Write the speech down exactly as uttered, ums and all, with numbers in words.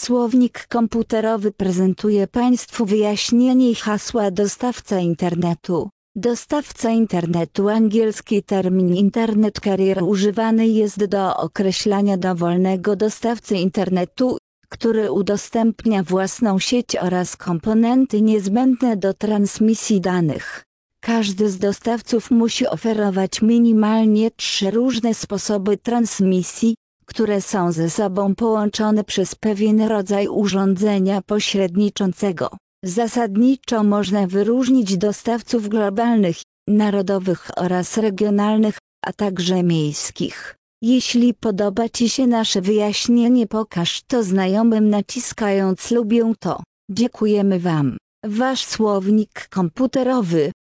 Słownik komputerowy prezentuje Państwu wyjaśnienie hasła dostawca internetu. Dostawca internetu, angielski termin Internet Carrier, używany jest do określania dowolnego dostawcy internetu, który udostępnia własną sieć oraz komponenty niezbędne do transmisji danych. Każdy z dostawców musi oferować minimalnie trzy różne sposoby transmisji, które są ze sobą połączone przez pewien rodzaj urządzenia pośredniczącego. Zasadniczo można wyróżnić dostawców globalnych, narodowych oraz regionalnych, a także miejskich. Jeśli podoba Ci się nasze wyjaśnienie, pokaż to znajomym naciskając lubię to. Dziękujemy Wam. Wasz słownik komputerowy.